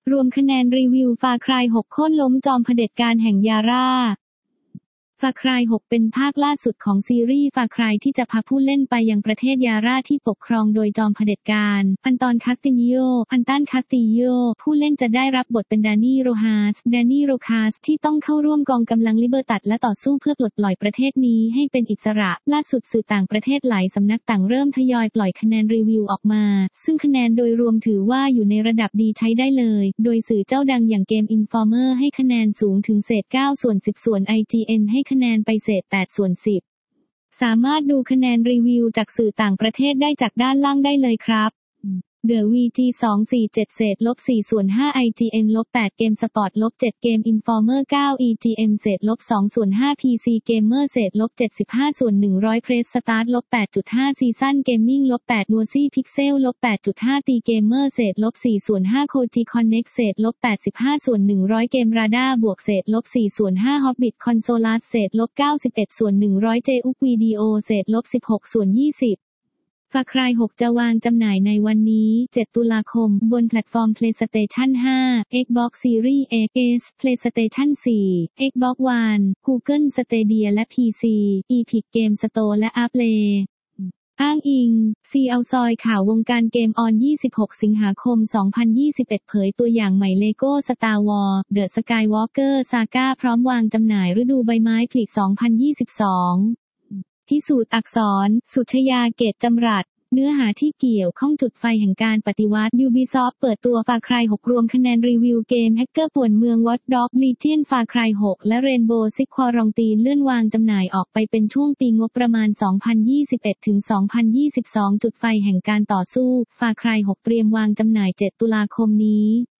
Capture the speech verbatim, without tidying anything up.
รวมคะแนนรีวิว Far Cry หกโค่นล้มจอมเผด็จการแห่งยาร่า Far Cry หกเป็นภาคล่าสุดของซีรีส์ Far Cry ที่จะพาผู้เล่นไปยังประเทศยาร่าที่ปกครองโดยจอมเผด็จการอันตอนคาสติโยอันตันคาสติโยผู้เล่นจะได้รับบทเป็นดานี่โรฮาสดานี่โรคาสที่ต้องเข้าร่วมกองกำลังลิเบอร์ตัดและต่อสู้เพื่อปลดปล่อยประเทศนี้ให้เป็นอิสระล่าสุดสื่อต่างประเทศหลายสำนักต่างเริ่มทยอยปล่อยคะแนนรีวิวออกมาซึ่งคะแนนโดยรวมถือว่าอยู่ในระดับดีใช้ได้เลยโดยสื่อเจ้าดังอย่าง Game Informer ให้คะแนนสูงถึงเศษเก้าส่วนสิบส่วน ไอ จี เอ็น ให้คะแนนไปเศษแปดส่วนสิบสามารถดูคะแนนรีวิวจากสื่อต่างประเทศได้จากด้านล่างได้เลยครับ The วี จี สองสี่เจ็ด เศษลบสี่ส่วนห้า ไอ จี เอ็น ลบแปด Game Spot ลบเจ็ด Game Informer เก้า อี จี เอ็ม เศษลบสองส่วนห้า พี ซี Gamer เศษลบเจ็ดสิบห้าส่วนหนึ่งร้อย Press Start ลบ แปดจุดห้า Season Gaming ลบแปด Noisy Pixel ลบ แปดจุดห้า ตี Gamer เศษลบสี่ส่วนห้า Koji Connect เศษลบแปดสิบห้าส่วนหนึ่งร้อย Game Radar บวกเศษลบสี่ส่วนห้า Hobbit Consolas เศษลบเก้าสิบเอ็ดส่วนหนึ่งร้อย เจ อุก Video เศษลบสิบหกส่วนยี่สิบFar Cry หกจะวางจำหน่ายในวันนี้เจ็ดตุลาคมบนแพลตฟอร์ม PlayStation ห้า Xbox Series X PlayStation สี่ Xbox One Google Stadia และ พี ซี Epic Game Store และ Play อ้างอิง ซี แอล ซอยข่าววงการเกมออนยี่สิบหกสิงหาคมสองพันยี่สิบเอ็ดเผยตัวอย่างใหม่ Lego Star Wars The Skywalker Saga พร้อมวางจำหน่ายฤดูใบไม้ผลิสองพันยี่สิบสองพิสูจน์อักษรสุชยาเกตจำรัดเนื้อหาที่เกี่ยวข้องจุดไฟแห่งการปฏิวัติ Ubisoft เปิดตัว Far Cry หกรวมคะแนนรีวิวเกมแฮกเกอร์ป่วนเมือง Watch Dogs Legion Far Cry หกและ Rainbow Six Quarantine เลื่อนวางจำหน่ายออกไปเป็นช่วงปีงบประมาณ สองพันยี่สิบเอ็ดถึงสองพันยี่สิบสอง จุดไฟแห่งการต่อสู้ Far Cry หกเตรียมวางจำหน่ายเจ็ดตุลาคมนี้